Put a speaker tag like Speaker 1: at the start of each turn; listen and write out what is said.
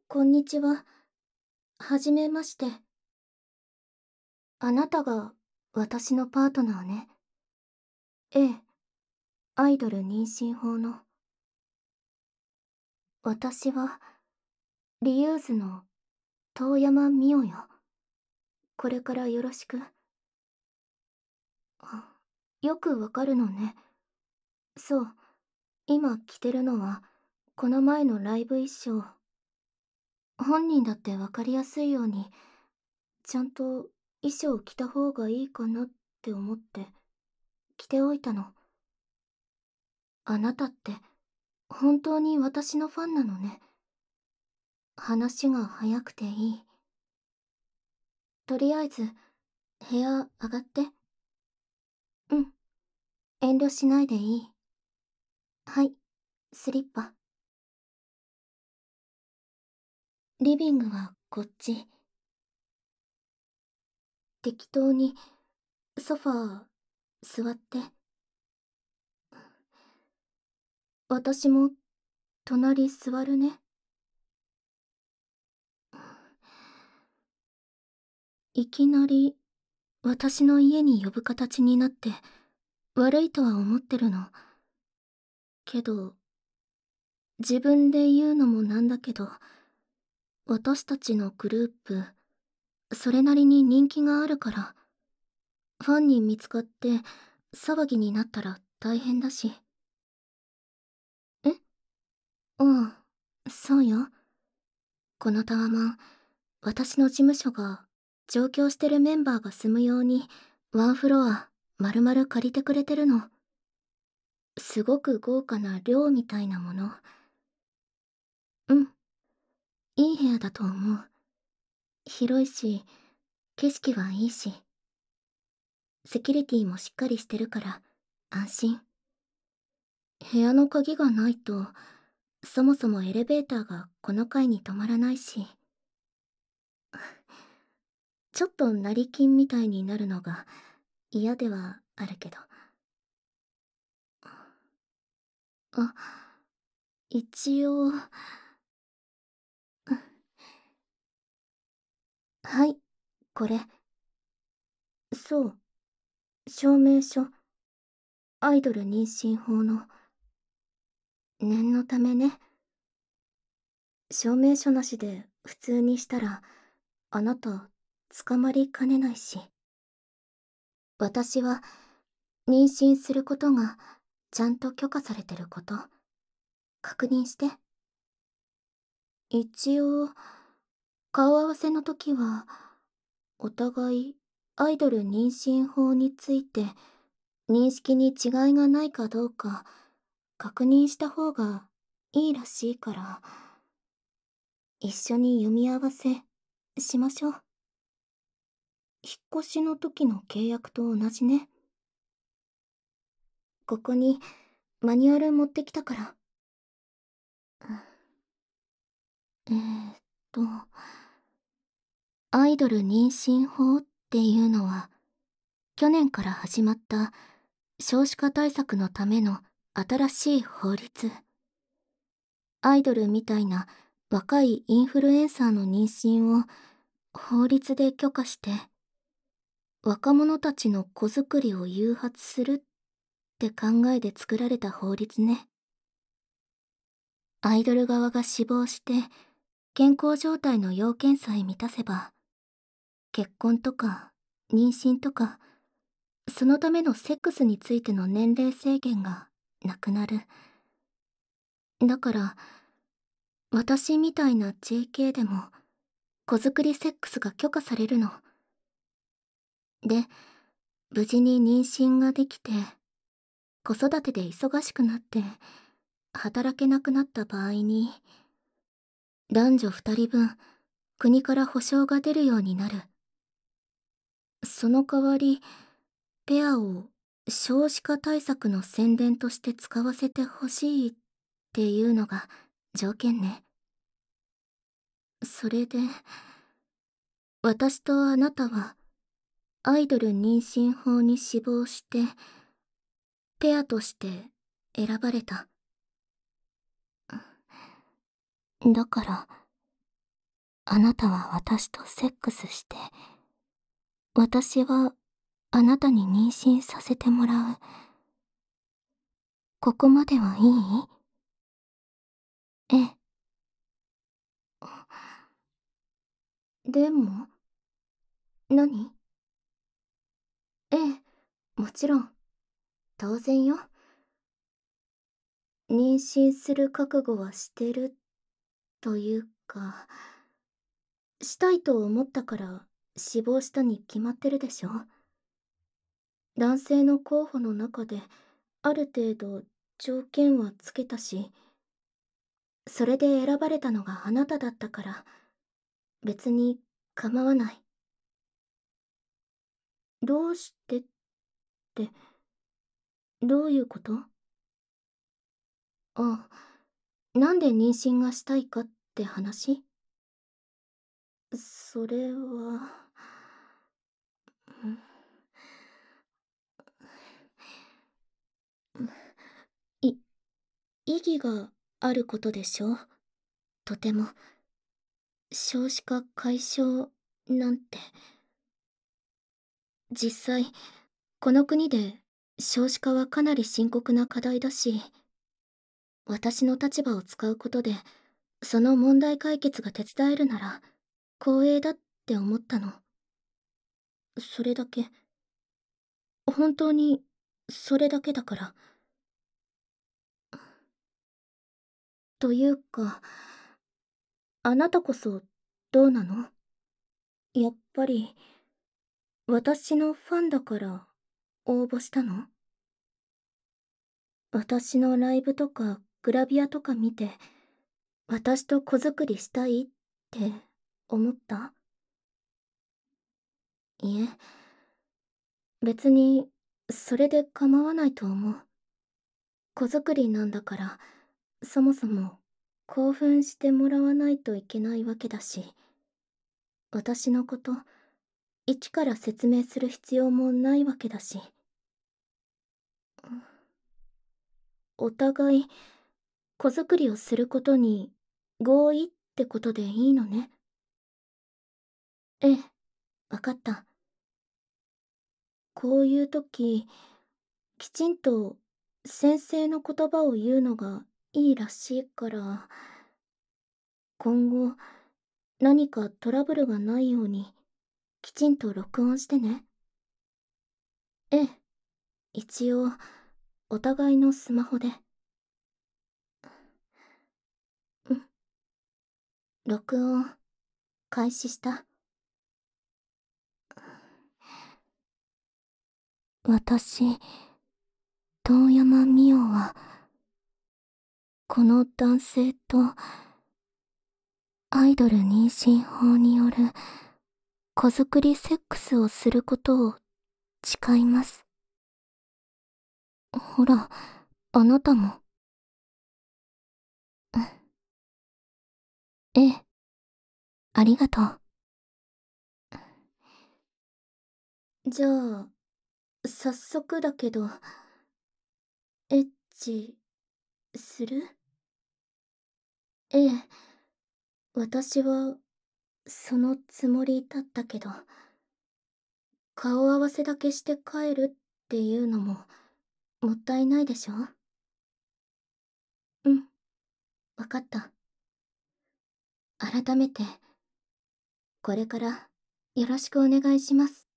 Speaker 1: こんにちは。はじめまして。あなたが私のパートナーね。ええ、アイドル妊娠法の。私は、リユーズの遠山美代よ。これからよろしく。あ、よくわかるのね。そう、今着てるのは、この前のライブ衣装。本人だってわかりやすいように、ちゃんと衣装着た方がいいかなって思って、着ておいたの。あなたって、本当に私のファンなのね。話が早くていい。とりあえず、部屋上がって。うん、遠慮しないでいい。はい、スリッパ。リビングはこっち。適当に、ソファー、座って。私も、隣座るね。いきなり、私の家に呼ぶ形になって、悪いとは思ってるの。けど、自分で言うのもなんだけど、私たちのグループ、それなりに人気があるから、ファンに見つかって騒ぎになったら大変だし。え？うん、そうよ。このタワマン、私の事務所が上京してるメンバーが住むようにワンフロア丸々借りてくれてるの。すごく豪華な寮みたいなもの。うん、いい部屋だと思う。広いし、景色はいいし、セキュリティもしっかりしてるから安心。部屋の鍵がないと、そもそもエレベーターがこの階に止まらないし、ちょっと成金みたいになるのが嫌ではあるけど。あ、一応、はい、これ。そう、証明書。アイドル妊娠法の。念のためね。証明書なしで普通にしたら、あなた、捕まりかねないし。私は、妊娠することが、ちゃんと許可されてること、確認して。一応、顔合わせの時は、お互い、アイドル妊娠法について、認識に違いがないかどうか、確認した方がいいらしいから、一緒に読み合わせ、しましょう。引っ越しの時の契約と同じね。ここに、マニュアル持ってきたから。と、アイドル妊娠法っていうのは、去年から始まった少子化対策のための新しい法律。アイドルみたいな若いインフルエンサーの妊娠を法律で許可して、若者たちの子作りを誘発するって考えで作られた法律ね。アイドル側が死亡して健康状態の要件さえ満たせば、結婚とか妊娠とか、そのためのセックスについての年齢制限がなくなる。だから、私みたいな JK でも、子作りセックスが許可されるの。で、無事に妊娠ができて、子育てで忙しくなって、働けなくなった場合に、男女二人分、国から保証が出るようになる。その代わり、ペアを少子化対策の宣伝として使わせてほしいっていうのが条件ね。それで、私とあなたは、アイドル妊娠法に死亡して、ペアとして選ばれた。だから、 あなたは私とセックスして、私はあなたに妊娠させてもらう。ここまではいい？ええ。でも、何？ええ、もちろん、当然よ。妊娠する覚悟はしてるというか、したいと思ったから死亡したに決まってるでしょ。男性の候補の中である程度条件はつけたし、それで選ばれたのがあなただったから、別に構わない。どうしてって、どういうこと？あ、なんで妊娠がしたいかって話？それは、い、意義があることでしょ？とても。少子化解消なんて。実際、この国で少子化はかなり深刻な課題だし、私の立場を使うことで、その問題解決が手伝えるなら、光栄だって思ったの。それだけ。本当に、それだけだから。というか、あなたこそ、どうなの？やっぱり、私のファンだから、応募したの？私のライブとかグラビアとか見て、私と子作りしたいって思った？いえ、別にそれで構わないと思う。子作りなんだから、そもそも興奮してもらわないといけないわけだし、私のこと一から説明する必要もないわけだし、お互い子作りをすることに合意ってことでいいのね。ええ、わかった。こういう時、きちんと先生の言葉を言うのがいいらしいから、今後何かトラブルがないようにきちんと録音してね。ええ、一応お互いのスマホで。うん、録音開始した。私、遠山美桜は、この男性とアイドル妊娠法による子作りセックスをすることを誓います。ほら、あなたも。ええ、ありがとう。じゃあ、早速だけど、エッチ、する？ええ、私は、そのつもりだったけど、顔合わせだけして帰るっていうのも、もったいないでしょ？うん、わかった。改めて、これから、よろしくお願いします。